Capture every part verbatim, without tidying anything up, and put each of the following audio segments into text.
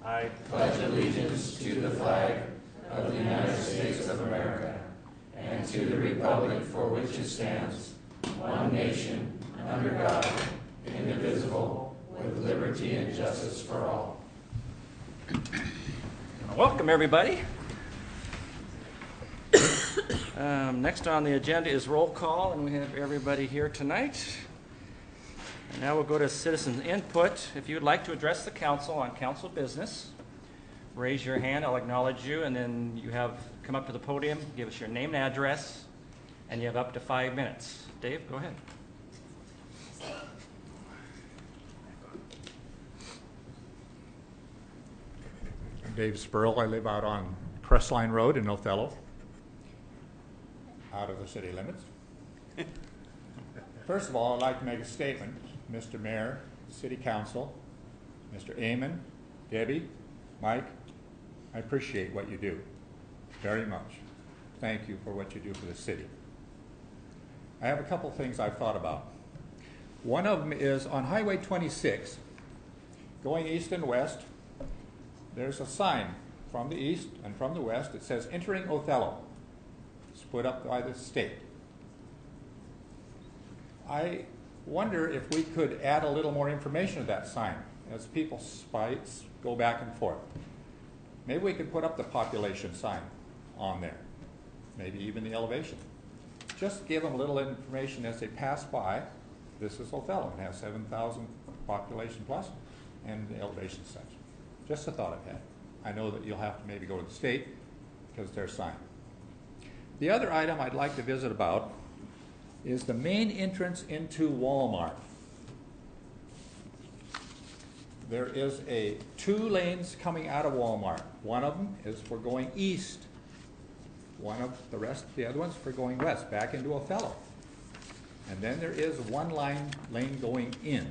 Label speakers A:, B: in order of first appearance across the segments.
A: I
B: pledge allegiance to the flag of the United States of America and to the republic for which it stands, one nation, under God, indivisible, with liberty and justice for all.
A: Welcome, everybody. Um, next on the agenda is roll call, and we have everybody here tonight. And now we'll go to citizen input. If you would like to address the council on council business, raise your hand. I'll acknowledge you, and then you have come up to the podium, give us your name and address, and you have up to five minutes. Dave, go ahead.
C: I'm Dave Spurl. I live out on Crestline Road in Othello, out of the city limits. First of all, I'd like to make a statement. Mister Mayor, City Council, Mister Amon, Debbie, Mike, I appreciate what you do very much. Thank you for what you do for the city. I have a couple things I've thought about. One of them is on Highway twenty-six, going east and west, there's a sign from the east and from the west that says entering Othello. It's put up by the state. I wonder if we could add a little more information to that sign as people spites go back and forth. Maybe we could put up the population sign on there, maybe even the elevation. Just give them a little information as they pass by. This is Othello. It has seven thousand population plus and the elevation such. Just a thought I've had. I know that you'll have to maybe go to the state because their sign. The other item I'd like to visit about is the main entrance into Walmart. There is a two lanes coming out of Walmart. One of them is for going east. One of the rest, the other one's for going west, back into Othello. And then there is one line lane going in.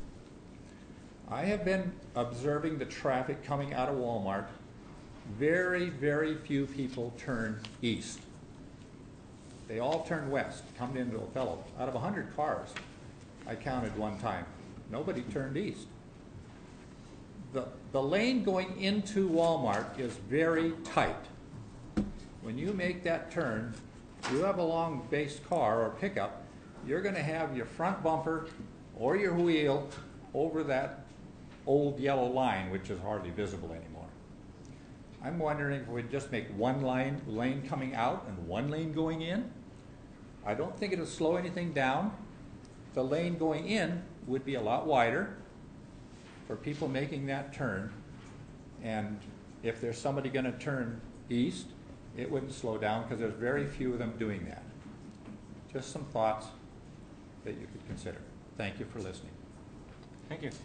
C: I have been observing the traffic coming out of Walmart. Very, very few people turn east. They all turn west, coming into Othello. Out of a hundred cars, I counted one time, nobody turned east. The, the lane going into Walmart is very tight. When you make that turn, you have a long base car or pickup, you're going to have your front bumper or your wheel over that old yellow line, which is hardly visible anymore. I'm wondering if we'd just make one line lane coming out and one lane going in. I don't think it'll slow anything down. The lane going in would be a lot wider for people making that turn. And if there's somebody going to turn east, it wouldn't slow down because there's very few of them doing that. Just some thoughts that you could consider. Thank you for listening.
A: Thank you.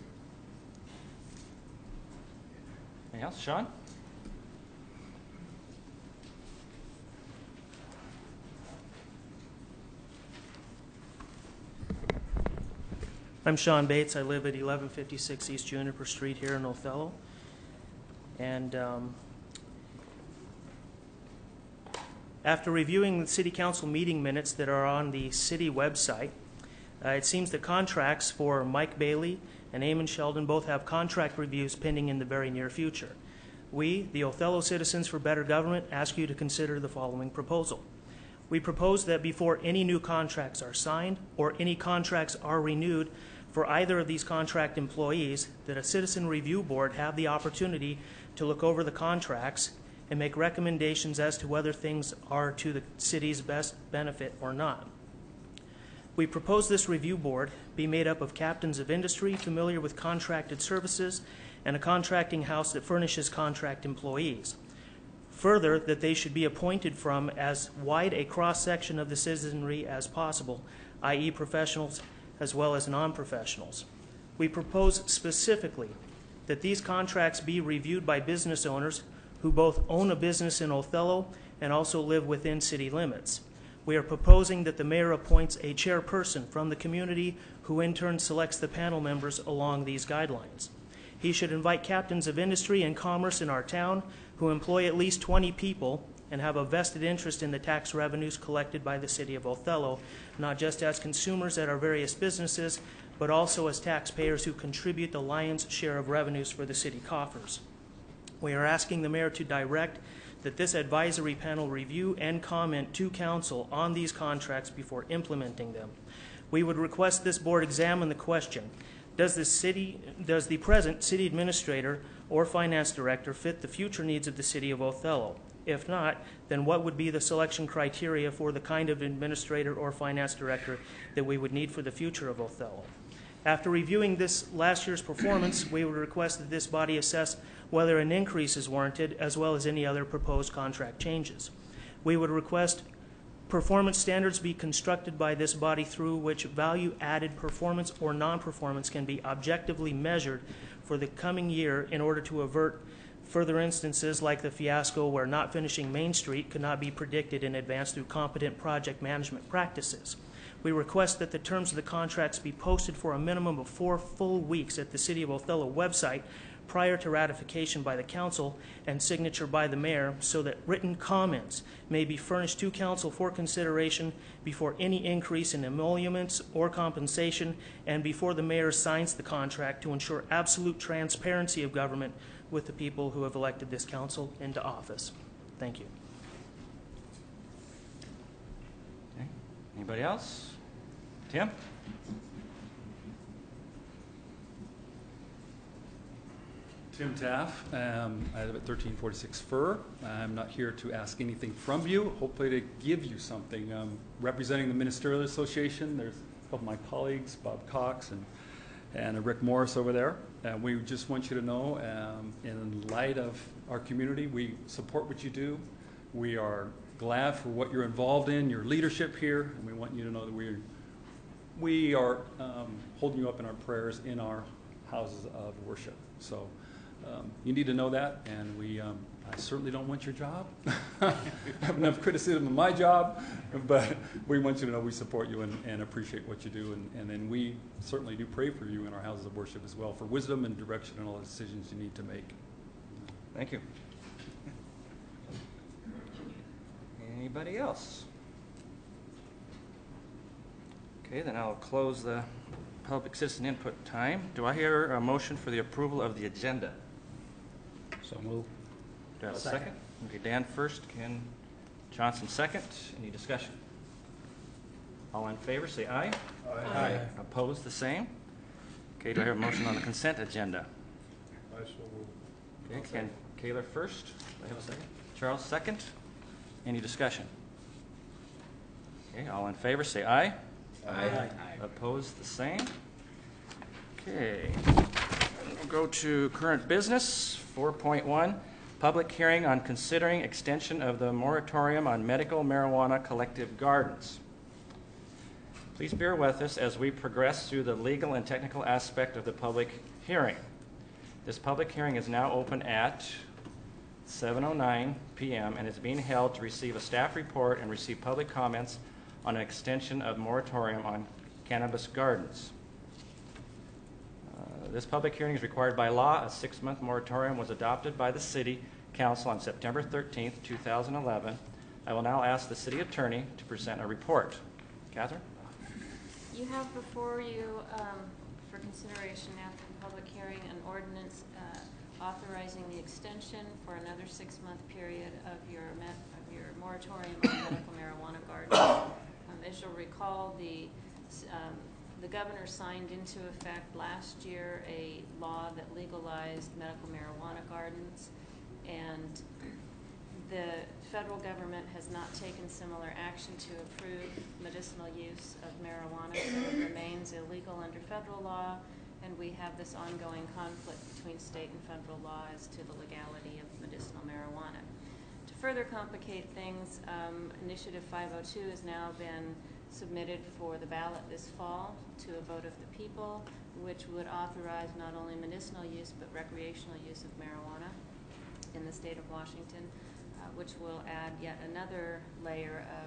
A: Anything else? Sean?
D: I'm Sean Bates. I live at eleven fifty-six East Juniper Street here in Othello. And um, after reviewing the City Council meeting minutes that are on the city website, uh, it seems the contracts for Mike Bailey and Eamon Sheldon both have contract reviews pending in the very near future. We, the Othello Citizens for Better Government, ask you to consider the following proposal. We propose that before any new contracts are signed or any contracts are renewed for either of these contract employees, that a citizen review board have the opportunity to look over the contracts and make recommendations as to whether things are to the city's best benefit or not. We propose this review board be made up of captains of industry familiar with contracted services and a contracting house that furnishes contract employees. Further, that they should be appointed from as wide a cross-section of the citizenry as possible, that is professionals as well as non-professionals. We propose specifically that these contracts be reviewed by business owners who both own a business in Othello and also live within city limits. We are proposing that the mayor appoints a chairperson from the community who in turn selects the panel members along these guidelines. He should invite captains of industry and commerce in our town who employ at least twenty people and have a vested interest in the tax revenues collected by the city of Othello, not just as consumers at our various businesses, but also as taxpayers who contribute the lion's share of revenues for the city coffers. We are asking the mayor to direct that this advisory panel review and comment to council on these contracts before implementing them. We would request this board examine the question: Does the city, does the present city administrator or finance director fit the future needs of the city of Othello? If not, then what would be the selection criteria for the kind of administrator or finance director that we would need for the future of Othello? After reviewing this last year's performance, we would request that this body assess whether an increase is warranted, as well as any other proposed contract changes. We would request performance standards be constructed by this body through which value-added performance or non-performance can be objectively measured for the coming year in order to avert further instances like the fiasco where not finishing Main Street could not be predicted in advance through competent project management practices. We request that the terms of the contracts be posted for a minimum of four full weeks at the City of Othello website prior to ratification by the council and signature by the mayor, so that written comments may be furnished to council for consideration before any increase in emoluments or compensation and before the mayor signs the contract, to ensure absolute transparency of government with the people who have elected this council into office. Thank you.
A: Okay. Anybody else? Tim?
E: Tim Taff. Um, I live at thirteen forty-six Fur. I'm not here to ask anything from you, hopefully to give you something. Um, representing the Ministerial Association, there's a couple of my colleagues, Bob Cox and, and Rick Morris over there. And we just want you to know, um, in light of our community, we support what you do. We are glad for what you're involved in, your leadership here, and we want you to know that we, we are um, holding you up in our prayers in our houses of worship. So. Um, you need to know that, and we, um, I certainly don't want your job. I have enough criticism of my job, but we want you to know we support you and, and appreciate what you do, and, and then we certainly do pray for you in our houses of worship as well, for wisdom and direction in all the decisions you need to make.
A: Thank you. Anybody else? Okay, then I'll close the public citizen input time. Do I hear a motion for the approval of the agenda?
C: So move.
A: Do I have a second? Okay, Dan first, Ken Johnson second. Any discussion? All in favor, say aye.
B: Aye.
A: Aye. Opposed, the same. Okay, do I hear a motion on the consent agenda?
B: I so move.
A: Okay, Ken Kaler first. Do I have a second? Charles second. Any discussion? Okay, all in favor, say aye.
B: Aye.
A: Opposed, the same. Okay. We'll go to current business, four point one, public hearing on considering extension of the moratorium on medical marijuana collective gardens. Please bear with us as we progress through the legal and technical aspect of the public hearing. This public hearing is now open at seven oh nine p m and is being held to receive a staff report and receive public comments on an extension of moratorium on cannabis gardens. Uh, this public hearing is required by law. A six-month moratorium was adopted by the City Council on September thirteenth, two thousand eleven. I will now ask the City Attorney to present a report. Catherine?
F: You have before you, um, for consideration after the public hearing, an ordinance uh, authorizing the extension for another six-month period of your met, of your moratorium on medical marijuana gardens. Um, as you'll recall, the um, the governor signed into effect last year a law that legalized medical marijuana gardens, and the federal government has not taken similar action to approve medicinal use of marijuana, so it remains illegal under federal law, and we have this ongoing conflict between state and federal law as to the legality of medicinal marijuana. To further complicate things, um, Initiative five oh two has now been submitted for the ballot this fall to a vote of the people, which would authorize not only medicinal use but recreational use of marijuana in the state of Washington, uh, which will add yet another layer of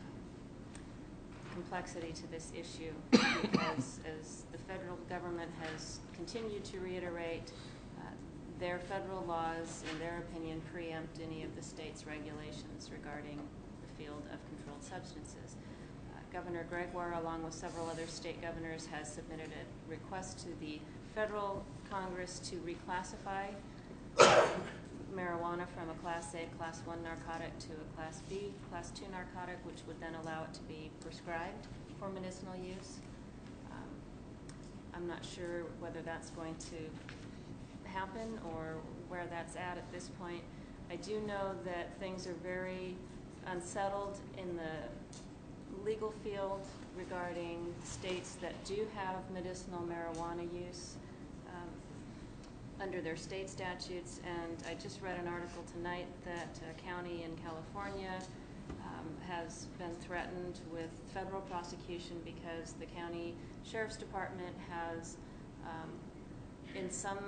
F: complexity to this issue, because as the federal government has continued to reiterate, uh, their federal laws, in their opinion, preempt any of the state's regulations regarding the field of controlled substances. Uh, Governor Gregoire, along with several other state governors, has submitted a request to the federal Congress to reclassify marijuana from a Class A, Class one narcotic to a Class B, Class two narcotic, which would then allow it to be prescribed for medicinal use. Um, I'm not sure whether that's going to happen or where that's at at this point. I do know that things are very unsettled in the legal field regarding states that do have medicinal marijuana use um, under their state statutes, and I just read an article tonight that a county in California um, has been threatened with federal prosecution because the county sheriff's department has um, in some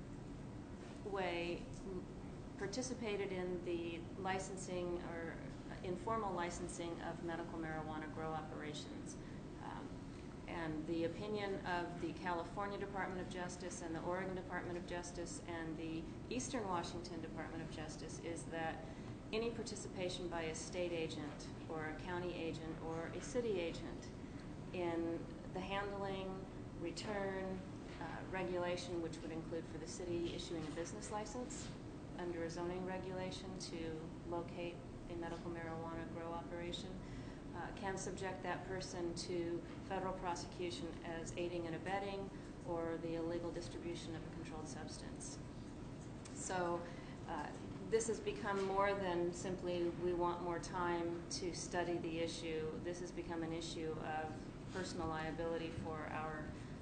F: way participated in the licensing or informal licensing of medical marijuana grow operations. Um, and the opinion of the California Department of Justice and the Oregon Department of Justice and the Eastern Washington Department of Justice is that any participation by a state agent or a county agent or a city agent in the handling, return, uh, regulation, which would include for the city issuing a business license under a zoning regulation to locate a medical marijuana grow operation, uh, can subject that person to federal prosecution as aiding and abetting or the illegal distribution of a controlled substance. So uh, this has become more than simply we want more time to study the issue. This has become an issue of personal liability for our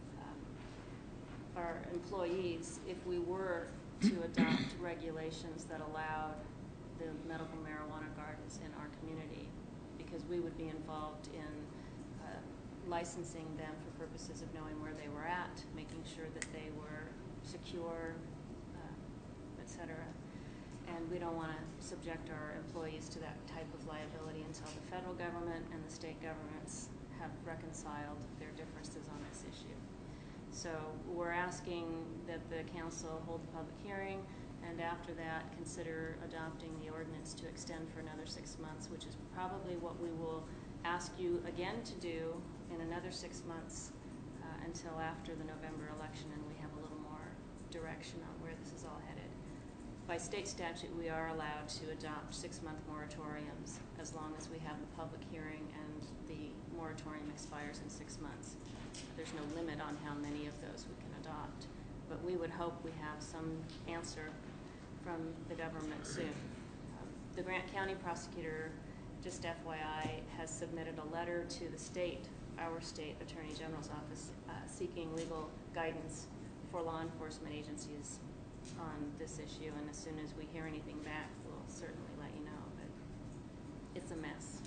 F: um, our employees if we were to adopt regulations that allowed the medical marijuana gardens in our community, because we would be involved in uh, licensing them for purposes of knowing where they were at, making sure that they were secure, uh, et cetera. And we don't want to subject our employees to that type of liability until the federal government and the state governments have reconciled their differences on this issue. So we're asking that the council hold a public hearing, and after that consider adopting the ordinance to extend for another six months, which is probably what we will ask you again to do in another six months uh, until after the November election, and we have a little more direction on where this is all headed. By state statute, we are allowed to adopt six-month moratoriums as long as we have the public hearing and the moratorium expires in six months. There's no limit on how many of those we can adopt, but we would hope we have some answer from the government soon. Um, the Grant County prosecutor, just F Y I, has submitted a letter to the state, our state Attorney General's office, uh, seeking legal guidance for law enforcement agencies on this issue, and as soon as we hear anything back, we'll certainly let you know, but it's a mess.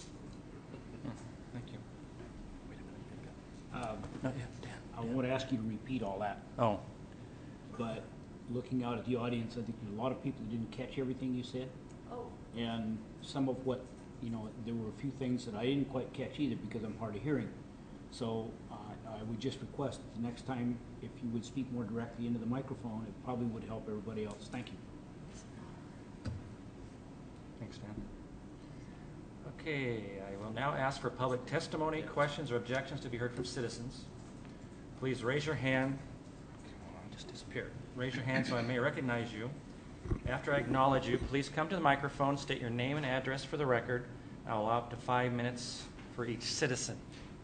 A: Thank you.
G: Um,
A: Not yet, Dan.
G: I won't ask you to repeat all that,
A: Oh,
G: but looking out at the audience, I think there's a lot of people that didn't catch everything you said.
F: Oh.
G: And some of what, you know, there were a few things that I didn't quite catch either because I'm hard of hearing. So uh, I would just request that the next time, if you would speak more directly into the microphone, it probably would help everybody else. Thank you.
A: thanks, Dan. Okay, I will now ask for public testimony, questions, or objections to be heard from citizens. Please raise your hand. Come on, just disappeared. Raise your hand so I may recognize you. After I acknowledge you, please come to the microphone, state your name and address for the record. I'll allow up to five minutes for each citizen.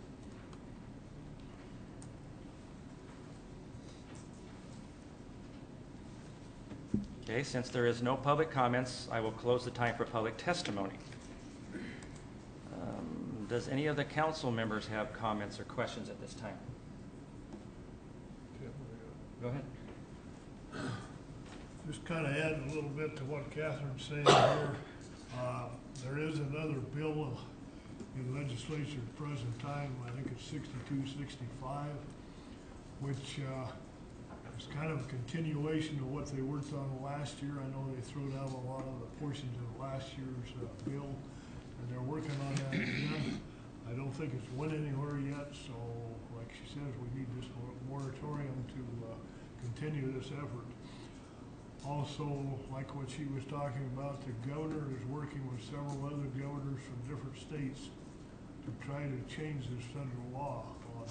A: Okay, since there is no public comments, I will close the time for public testimony. Um, does any of the council members have comments or questions at this time? Go ahead.
H: Just kind of add a little bit to what Catherine's saying here. Uh, there is another bill in legislature at the present time, I think it's sixty-two sixty-five, which uh, is kind of a continuation of what they worked on last year. I know they threw out a lot of the portions of last year's uh, bill, and they're working on that again. I don't think it's went anywhere yet, so like she says, we need this moratorium to uh, continue this effort. Also, like what she was talking about, the governor is working with several other governors from different states to try to change this federal law on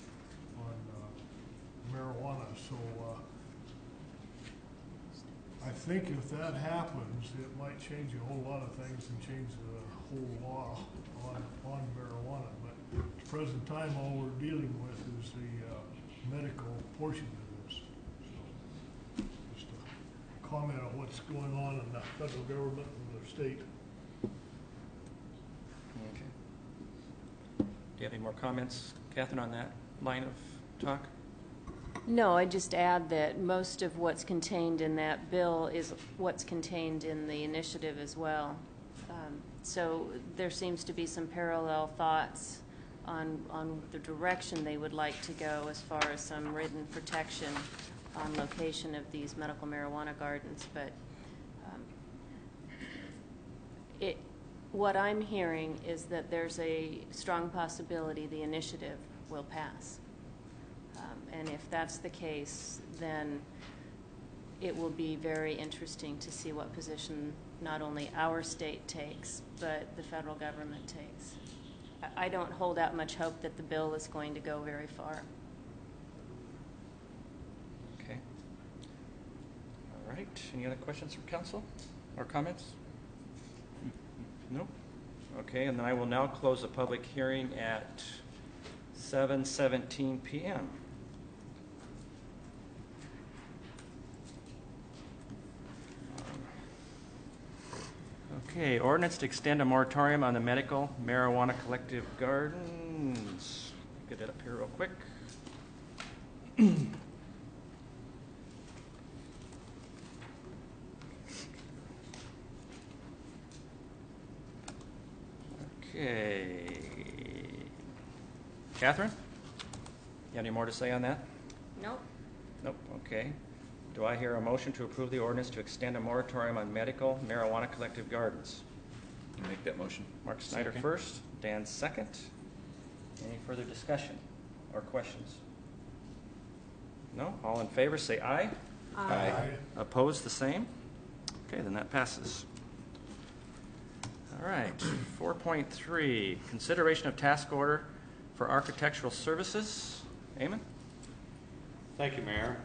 H: uh, on uh, marijuana. So uh, I think if that happens, it might change a whole lot of things and change the whole law on, on marijuana. But at the present time, all we're dealing with is the uh, medical portion of this. So, just a comment on what's going on in the federal government and the state.
A: Okay. Do you have any more comments, Catherine, on that line of talk?
F: No, I just add that most of what's contained in that bill is what's contained in the initiative as well. Um, so there seems to be some parallel thoughts on, on the direction they would like to go as far as some written protection on location of these medical marijuana gardens. But um, it, what I'm hearing is that there's a strong possibility the initiative will pass. Um, and if that's the case, then it will be very interesting to see what position not only our state takes, but the federal government takes. I, I don't hold out much hope that the bill is going to go very far.
A: Okay. All right. Any other questions from council or comments? No? Okay, and then I will now close the public hearing at seven seventeen p m Okay, ordinance to extend a moratorium on the medical marijuana collective gardens. Get it up here real quick. Okay. Catherine? You have any more to say on that?
F: Nope.
A: Nope, okay. Do I hear a motion to approve the ordinance to extend a moratorium on medical marijuana collective gardens?
B: Make that motion.
A: Mark Snyder
G: Second.
A: first, Dan second. Any further discussion or questions? No? All in favor, say aye.
B: Aye.
A: Opposed, the same? Okay, then that passes. All right, four point three, consideration of task order for architectural services. Eamon?
I: Thank you, Mayor.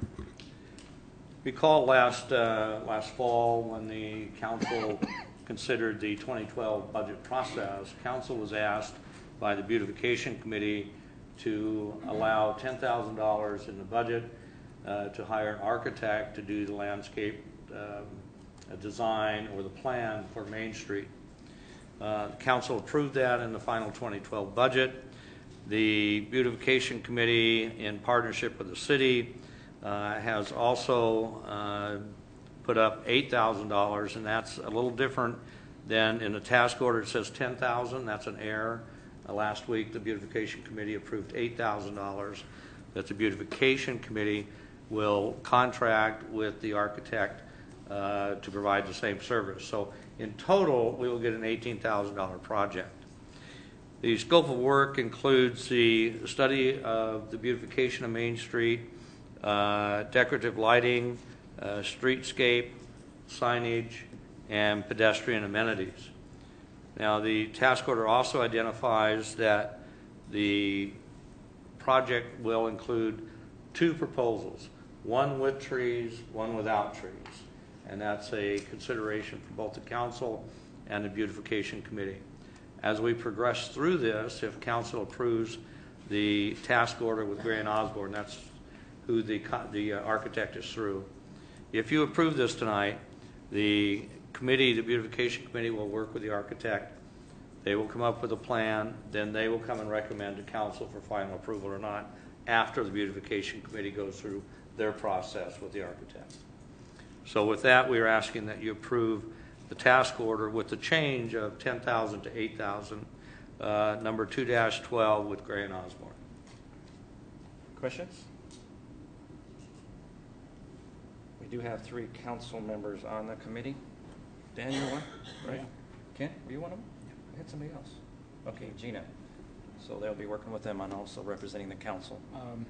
I: Recall last, uh, last fall when the council considered the twenty twelve budget process, council was asked by the beautification committee to allow ten thousand dollars in the budget uh, to hire an architect to do the landscape um, a design or the plan for Main Street. Uh, the council approved that in the final twenty twelve budget. The beautification committee, in partnership with the city, uh, has also uh, put up eight thousand dollars, and that's a little different than in the task order. It says ten thousand dollars. That's an error. Uh, last week, the beautification committee approved eight thousand dollars. That the beautification committee will contract with the architect uh, to provide the same service. So, in total, we will get an eighteen thousand dollars project. The scope of work includes the study of the beautification of Main Street, uh, decorative lighting, uh, streetscape, signage, and pedestrian amenities. Now, the task order also identifies that the project will include two proposals, one with trees, one without trees. And that's a consideration for both the council and the beautification committee. As we progress through this, if council approves the task order with Gray and Osborne, that's who the, the uh, architect is through. If you approve this tonight, the committee, the beautification committee, will work with the architect. They will come up with a plan, then they will come and recommend to council for final approval or not after the beautification committee goes through their process with the architect. So with that, we are asking that you approve the task order with the change of ten thousand to eight thousand, uh, number two dash twelve with Gray and Osborne.
A: Questions? We do have three council members on the committee. Dan, you're one, right?
G: Yeah.
A: Ken, were you one of them? I had somebody else. Okay, Gina. So they'll be working with them on also representing the council.
G: Um,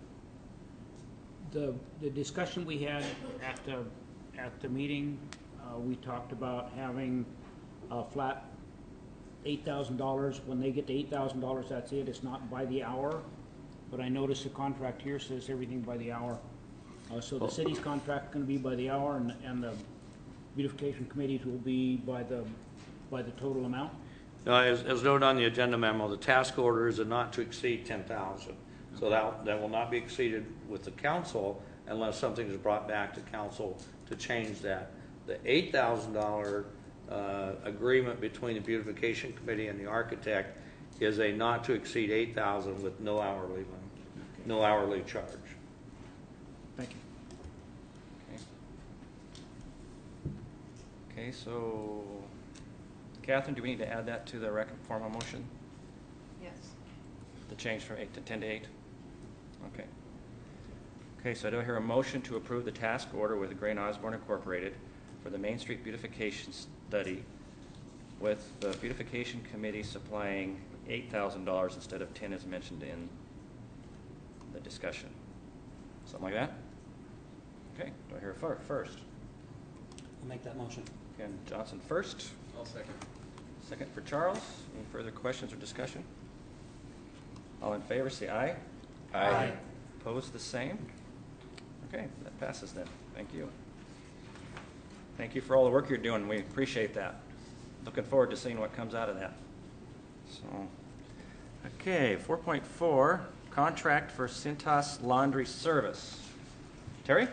G: The, the discussion we had at the, at the meeting, uh, we talked about having a flat eight thousand dollars. When they get to eight thousand dollars, that's it. It's not by the hour. But I noticed the contract here says everything by the hour. Uh, so the city's contract is gonna be by the hour, and, and the beautification committees will be by the, by the total amount?
I: Uh, as, as noted on the agenda memo, the task order is a not to exceed ten thousand. So that, that will not be exceeded with the council unless something is brought back to council to change that. The eight thousand dollar uh, agreement between the beautification committee and the architect is a not to exceed eight thousand with no hourly limit, no hourly charge.
G: Thank you.
A: Okay, so Catherine, do we need to add that to the rec formal motion?
F: Yes.
A: The change from eight to ten to eight? Okay. Okay, so I do hear a motion to approve the task order with Gray and Osborne Incorporated for the Main Street beautification study, with the beautification committee supplying eight thousand dollars instead of ten as mentioned in the discussion. Something like that? Okay, do I hear a fir- first?
B: I'll make that motion.
A: Ken Johnson first.
E: I'll second.
A: Second for Charles. Any further questions or discussion? All in favor, say aye.
F: Aye.
A: Opposed, the same? Okay, that passes then. Thank you. Thank you for all the work you're doing. We appreciate that. Looking forward to seeing what comes out of that. So, okay, four point four, contract for Cintas Laundry Service. Terry?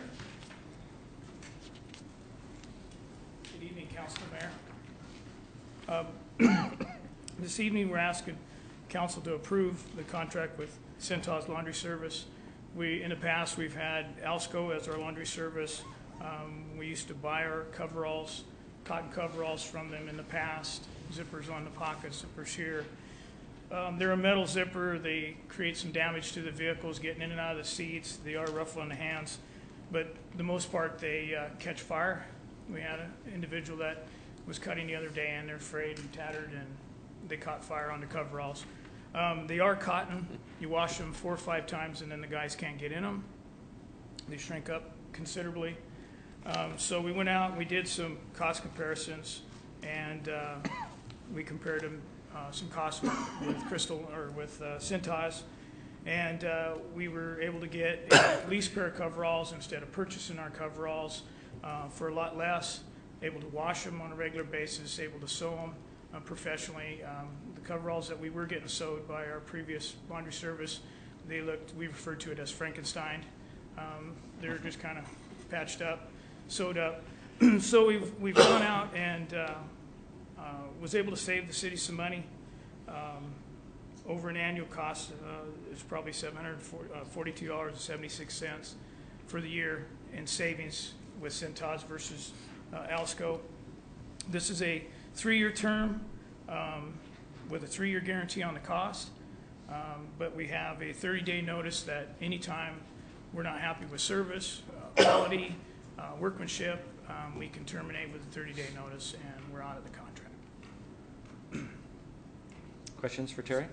J: Good evening, Council Mayor. Um, This evening, we're asking council to approve the contract with Cintas Laundry Service. We, in the past, we've had Alsco as our laundry service. Um, we used to buy our coveralls, cotton coveralls from them in the past, zippers on the pockets, zippers here. Um, they're a metal zipper. They create some damage to the vehicles getting in and out of the seats. They are rough on the hands, but the most part, they uh, catch fire. We had an individual that was cutting the other day, and they're frayed and tattered, and they caught fire on the coveralls. Um, they are cotton. You wash them four or five times, and then the guys can't get in them. They shrink up considerably. Um, so we went out and we did some cost comparisons, and uh, we compared them uh, some costs with, with Crystal or with uh, Cintas, and uh, we were able to get a lease pair of coveralls instead of purchasing our coveralls uh, for a lot less. Able to wash them on a regular basis, able to sew them uh, professionally. Um, the coveralls that we were getting sewed by our previous laundry service, they looked, we referred to it as Frankenstein. Um, they're just kind of patched up, sewed up. So we've, we've gone out and uh, uh, was able to save the city some money. Um, over an annual cost, uh, it's probably seven hundred forty-two dollars and seventy-six cents for the year in savings with Cintas versus uh, Alsco. This is a three-year term um, with a three-year guarantee on the cost, um, but we have a thirty-day notice that anytime we're not happy with service, uh, quality, uh, workmanship, um, we can terminate with a thirty-day notice, and we're out of the contract.
A: Questions for Terry?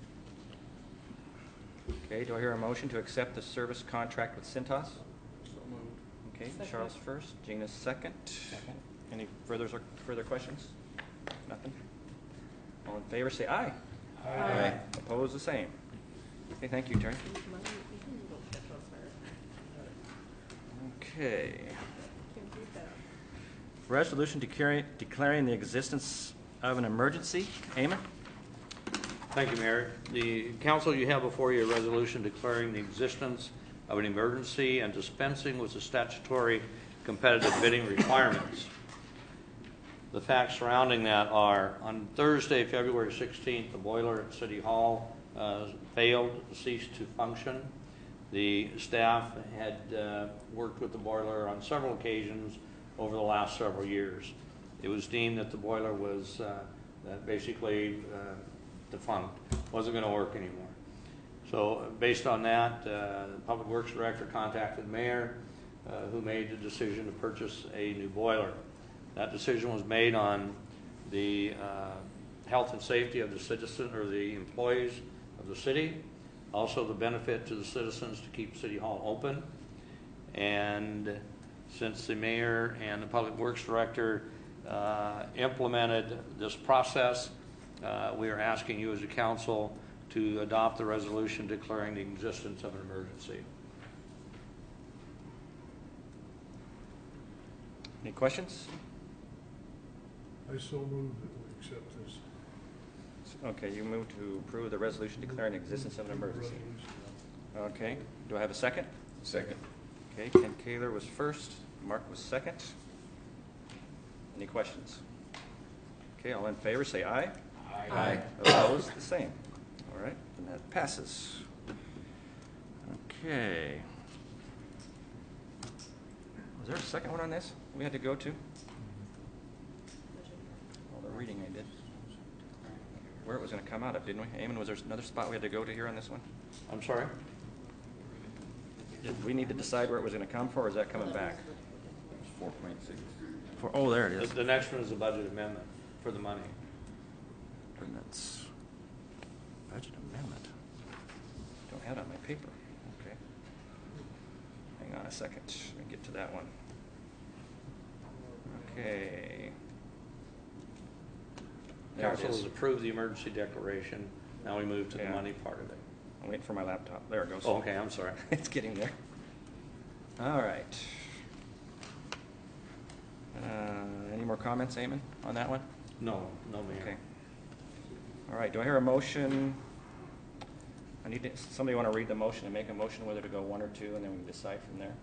A: Okay, do I hear a motion to accept the service contract with Cintas?
E: So moved.
A: Okay,
F: Second.
A: Charles first, Gina second. Any further, further questions? Nothing? All in favor, say aye.
F: Aye.
A: Opposed, the same. Okay, thank you, Terry. Okay. Resolution declaring, declaring the existence of an emergency. Eamon?
I: Thank you, Mayor. The council, you have before you a resolution declaring the existence of an emergency and dispensing with the statutory competitive bidding requirements. The facts surrounding that are, on Thursday, February sixteenth, the boiler at City Hall uh, failed, ceased to function. The staff had uh, worked with the boiler on several occasions over the last several years. It was deemed that the boiler was uh, that basically uh, defunct, wasn't going to work anymore. So based on that, uh, the Public Works Director contacted the mayor, uh, who made the decision to purchase a new boiler. That decision was made on the uh, health and safety of the citizen or the employees of the city, also the benefit to the citizens to keep City Hall open. And since the mayor and the Public Works Director uh, implemented this process, uh, we are asking you as a council to adopt the resolution declaring the existence of an emergency.
A: Any questions?
H: I so move that we accept this.
A: Okay, you move to approve the resolution declaring the existence of an emergency. Okay, do I have a second?
B: Second.
A: Okay, Ken Kaler was first, Mark was second. Any questions? Okay, all in favor, say aye.
B: Aye.
A: Opposed, the same. All right, and that passes. Okay. Was there a second one on this we had to go to? All the reading I did. Where it was going to come out of, didn't we? Eamon, was there another spot we had to go to here on this one?
I: I'm sorry?
A: Did we need to decide where it was going to come from, or is that coming back?
B: Four point six.
A: For, oh, there it
I: The,
A: is.
I: the next one is the budget amendment for the money.
A: And that's budget amendment. Don't have it on my paper. Okay. Hang on a second. Let me get to that one. Okay. There it
I: Council has
A: is.
I: approved the emergency declaration. Now we move to the
A: Yeah.
I: money part of it.
A: I'm waiting for my laptop. There it goes.
I: Oh, okay, I'm sorry.
A: It's getting there. All right. Uh, any more comments, Eamon, on that one?
I: No, no, Mayor.
A: Okay. All right, do I hear a motion? I need to, somebody want to read the motion and make a motion whether to go one or two, and then we can decide from there.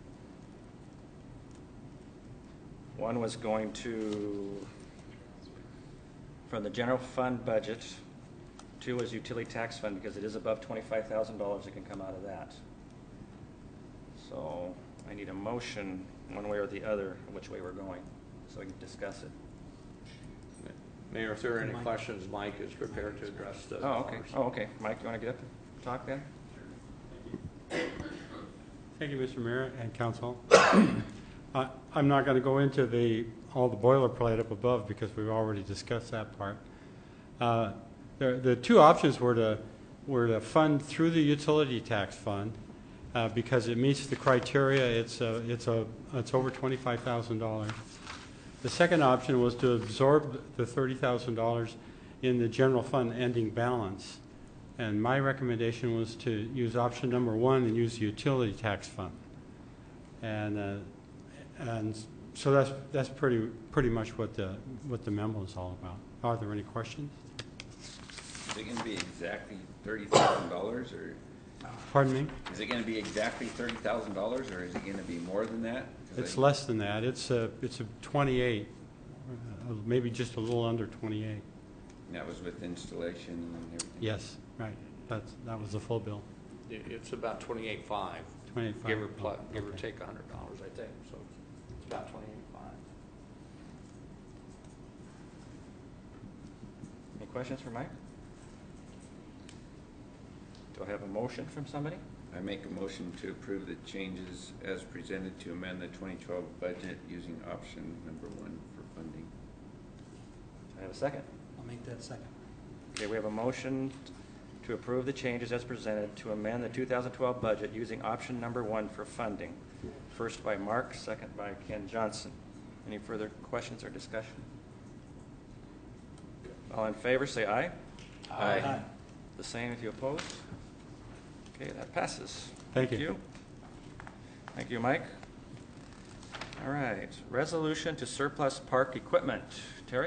A: One was going to, from the general fund budget. Two was utility tax fund, because it is above twenty-five thousand dollars, it can come out of that. So I need a motion, one way or the other, which way we're going, so we can discuss it.
I: Mayor, if there are any
G: Mike.
I: questions, Mike is prepared to address those.
A: Oh, okay. Oh, okay. Mike, you want to get up and talk then?
K: Thank you, Mister Mayor and Council. I- I'm not going to go into the, all the boilerplate up above because we've already discussed that part. Uh, The the two options were to, were to fund through the utility tax fund uh, because it meets the criteria. It's a, it's a, it's over twenty-five thousand dollars. The second option was to absorb the thirty thousand dollars in the general fund ending balance. And my recommendation was to use option number one and use the utility tax fund. And uh, and so that's that's pretty pretty much what the what the memo is all about. Are there any questions?
B: Is it gonna be exactly thirty thousand dollars, or
K: Pardon me?
B: is it gonna be exactly thirty thousand dollars, or is it gonna be more than that? 'Cause
K: It's
B: I-
K: less than that. It's a it's a twenty-eight, uh, maybe just a little under twenty-eight.
B: That was with installation and everything?
K: Yes, right. That's that was the full bill.
I: It- It's about twenty-eight five,
K: Twenty-eight.
I: give or plus, give or
K: Okay.
I: take a hundred dollars, I think, so it's about twenty-eight five.
A: Any questions for Mike? Do I have a motion from somebody?
B: I make a motion to approve the changes as presented to amend the twenty twelve budget using option number one for funding.
A: Do I have a second?
G: I'll make that second.
A: Okay, we have a motion to approve the changes as presented to amend the two thousand twelve budget using option number one for funding. First by Mark, second by Ken Johnson. Any further questions or discussion? All in favor, say aye.
B: Aye.
A: The same if you oppose. Okay, that passes.
K: Thank you.
A: Thank you, Mike. All right, resolution to surplus park equipment. Terry?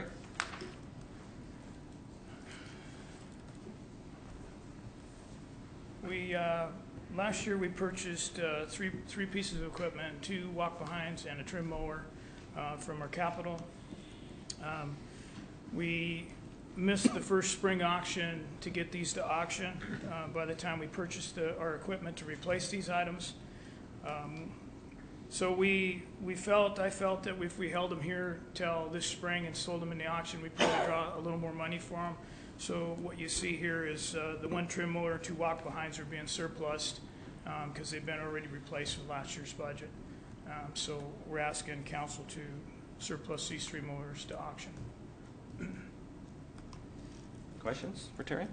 J: We, uh, last year, we purchased uh, three, three pieces of equipment, two walk-behinds and a trim mower uh, from our capital. Um, We missed the first spring auction to get these to auction uh, by the time we purchased the- our equipment to replace these items. Um, So we, we felt, I felt that if we held them here till this spring and sold them in the auction, we'd probably draw a little more money for them. So what you see here is uh, the one trim mower, two walk-behinds are being surplused because they've been already replaced with last year's budget. Um, So we're asking council to surplus these three mowers to auction.
A: Questions for Terry?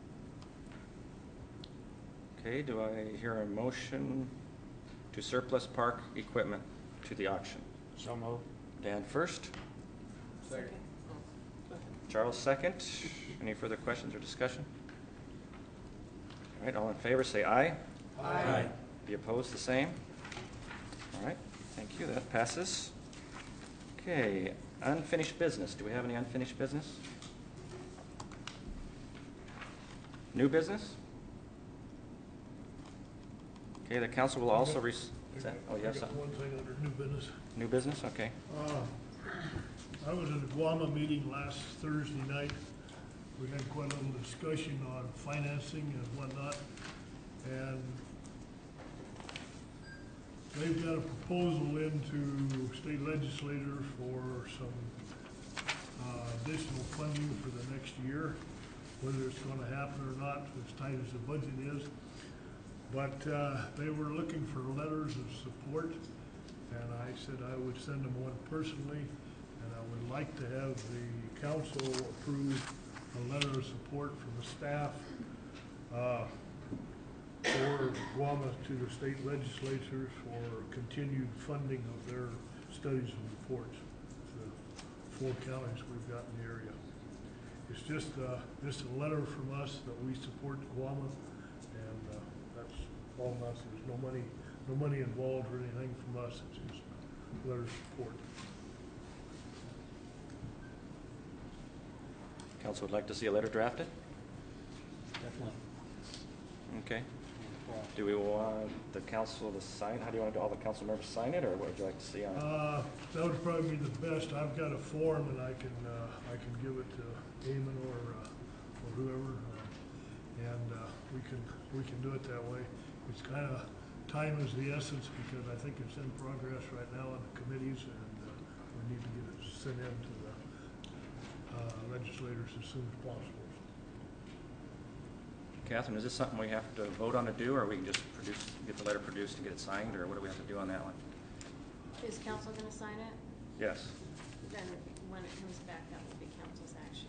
A: Okay, do I hear a motion to surplus park equipment to the auction?
G: So moved.
A: Dan first,
G: Second.
A: Charles second. Any further questions or discussion? All right, all in favor, say aye.
G: Aye.
A: Be opposed, the same? All right, thank you, that passes. Okay, Unfinished business. Do we have any unfinished business? New business? Okay, the council will also rec- is that, oh, you have
H: I got
A: something?
H: one thing under new business.
A: New business, okay.
H: Uh, I was at a Guama meeting last Thursday night. We had quite a little discussion on financing and whatnot. And they've got a proposal into state legislature for some uh, additional funding for the next year. Whether it's gonna happen or not, as tight as the budget is. But uh, they were looking for letters of support, and I said I would send them one personally, and I would like to have the council approve a letter of support from the staff uh, for Guama to the state legislatures for continued funding of their studies and reports. The four counties we've got in the area. It's just uh, just a letter from us that we support Guama, and uh, that's all of us. There's no money, no money involved or anything from us. It's just a letter of support.
A: Council would like to see a letter drafted?
B: Definitely.
A: Okay. Do we want the council to sign? How do you want to do all the council members sign it, or what would you like to see on it?
H: Uh, that would probably be the best. I've got a form, and I can uh, I can give it to Eamon or uh, or whoever, uh, and uh, we can we can do it that way. It's kind of time is the essence because I think it's in progress right now in the committees, and uh, we need to get it sent in to the uh, legislators as soon as possible.
A: Catherine, is this something we have to vote on to do, or we can just produce, get the letter produced and get it signed, or what do we have to do on that one?
F: Is council gonna sign it?
A: Yes.
F: Then when it comes back, that will be council's action.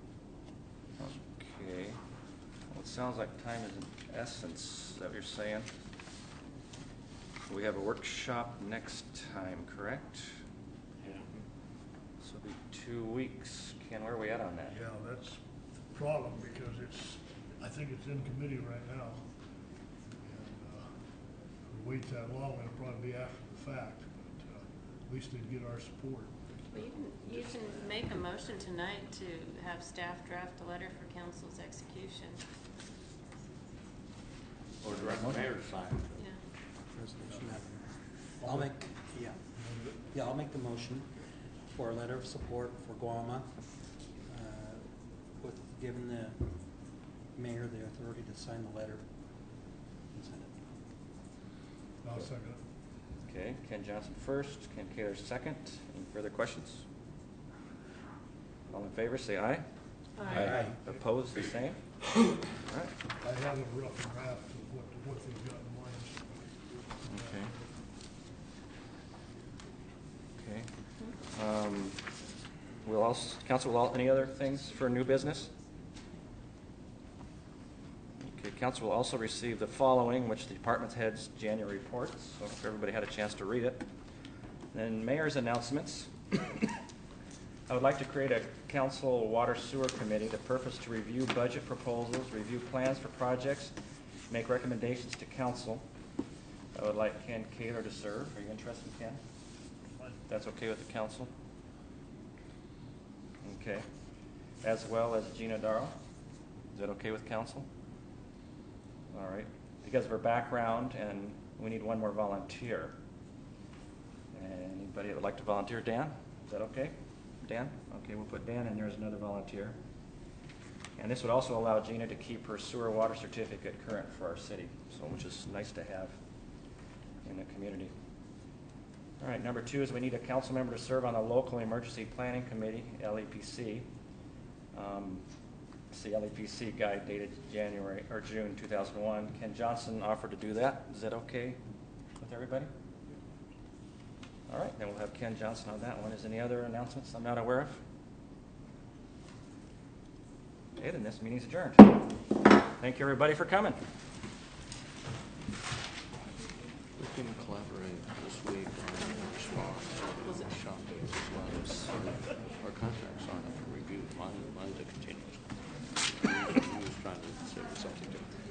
A: Okay. Well, it sounds like time is in essence. Is that what you're saying? We have a workshop next time, correct?
I: Yeah.
A: So it'll be two weeks. Ken, where are we at on that?
H: Yeah, that's the problem because it's, I think it's in committee right now. And uh, if we wait that long, it'll probably be after the fact, but uh, at least they'd get our support.
F: Well, you can, you can make a motion tonight to have staff draft a letter for council's execution.
I: Or direct the mayor to sign it.
F: Yeah.
B: Resolution. I'll make, yeah, yeah, I'll make the motion for a letter of support for Guama, uh, with giving the mayor the authority to sign the letter and send it.
H: I'll second it.
A: Okay, Ken Johnson first, Ken Kaler second. Any further questions? All in favor, say aye.
B: Aye.
A: Opposed, the same? All right.
H: I have a rough draft of what, what they've got in mind.
A: Okay. Okay. Um, Will also, council, will all, any other things for new business? Okay, council will also receive the following, which the department heads' January reports, so if everybody had a chance to read it. Then mayor's announcements. I would like to create a council water sewer committee, the purpose to review budget proposals, review plans for projects, make recommendations to council. I would like Ken Kaler to serve. Are you interested, Ken? That's okay with the council? Okay. As well as Gina Darrow. Is that okay with council? All right. Because of her background, and we need one more volunteer. Anybody that would like to volunteer? Dan? Is that okay? Dan? Okay, we'll put Dan in there as another volunteer. And this would also allow Gina to keep her sewer water certificate current for our city, so which is nice to have in the community. All right, number two is we need a council member to serve on the local emergency planning committee, L E P C. Um, it's the L E P C guide dated January or June two thousand one. Ken Johnson offered to do that. Is that okay with everybody? All right, then we'll have Ken Johnson on that one. Is any other announcements I'm not aware of? Okay, then this meeting's adjourned. Thank you, everybody, for coming.
L: We can collaborate this week on the response to the shopping as well as our contracts on it for review. Mine, mine's a continuous. He was trying to say something different.